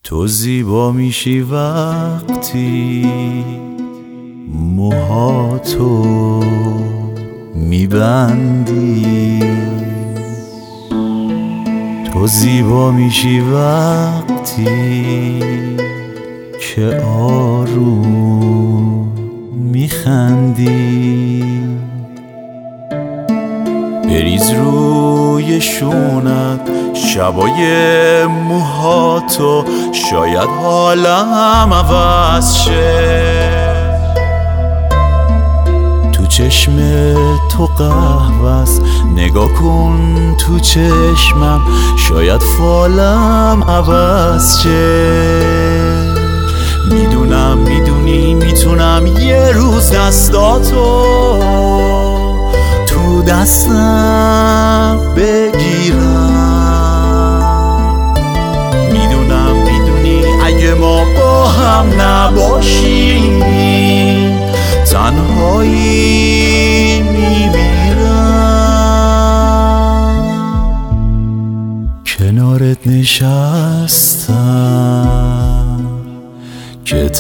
تو زیبا میشی وقتی موهاتو میبندی. تو زیبا میشی وقتی که آروم میخندی. بریز روی شونت شبای موهاتو، شاید حالم عوض شه. تو چشم تو قهوه‌ست، نگاه کن تو چشمم، شاید فالم عوض شه. میدونم میدونی میتونم یه روز دستاتو تو دستم بگیرم. میدونم میدونی اگه ما با هم نباشیم تنهایی میمیرم. کنارت نشستم که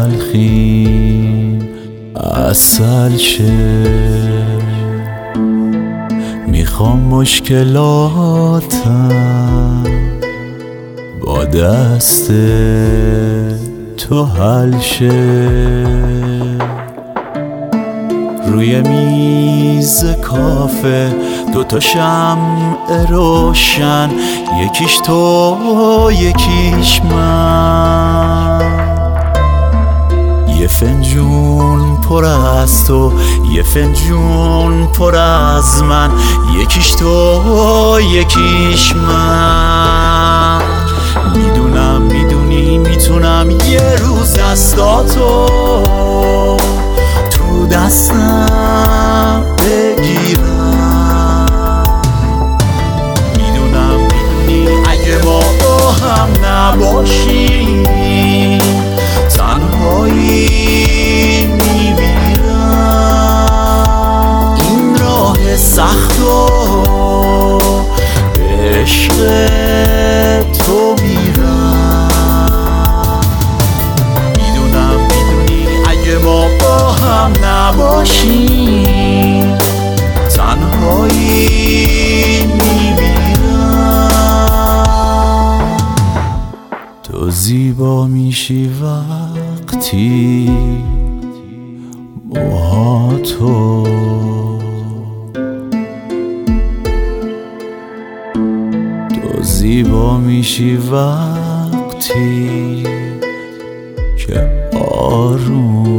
تلخیم عسل شه. میخوام مشکلاتم با دست تو حل شه. روی میز کافه دوتا شمع روشن، یکیش تو یکیش من. یه فنجون پر از تو، یه فنجون پر از من، یکیش تو یکیش من. میدونم میدونی میتونم یه روز دستاتو تو دستم بگیرم. میدونم میدونی اگه ما با هم نباشیم تنهایی میمیرم. این راه سختو به عشق تو میرم. میدونم میدونی اگه ما با هم نباشیم تنهایی میمیرم. تو زیبا میشی وقتی موهاتو تو زیبا میشی وقتی که آروم